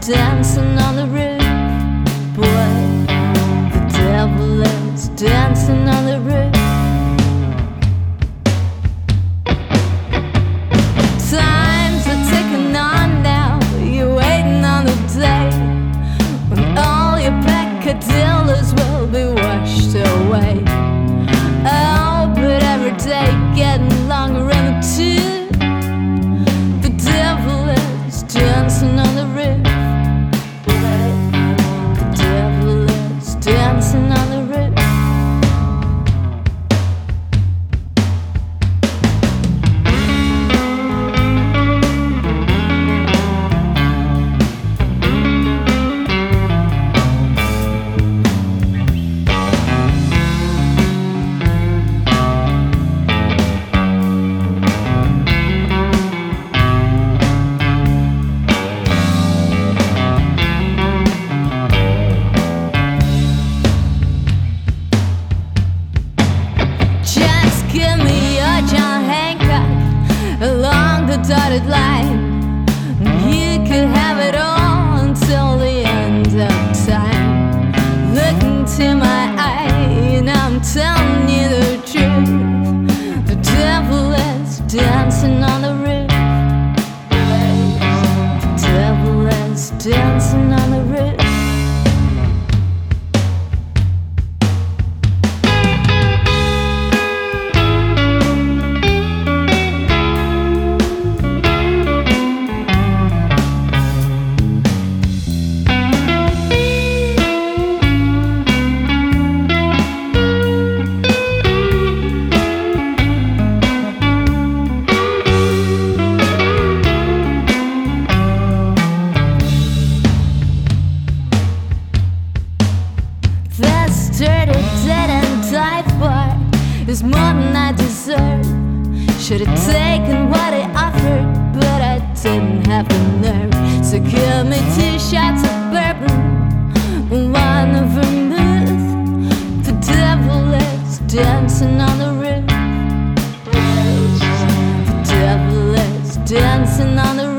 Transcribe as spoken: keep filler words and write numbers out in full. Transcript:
dancing on the roof. Boy, the devil is dancing on the roof. Times are ticking on now. You're waiting on the day when all your peccadillos will be washed away. Oh, but every day getting longer in the tooth. The devil is dancing on the roof. The devil is dancing on the roof. Give me your John Hancock along the dotted line. You could have it all until the end of time. Look into my eye and I'm telling you the truth. The devil is dancing on the roof. The devil is dancing on the roof. This dirty, dead and dive bar is more than I deserve. Should've taken what he offered, but I didn't have the nerve. So give me two shots of bourbon, one of vermouth. The devil is dancing on the roof. The devil is dancing on the roof.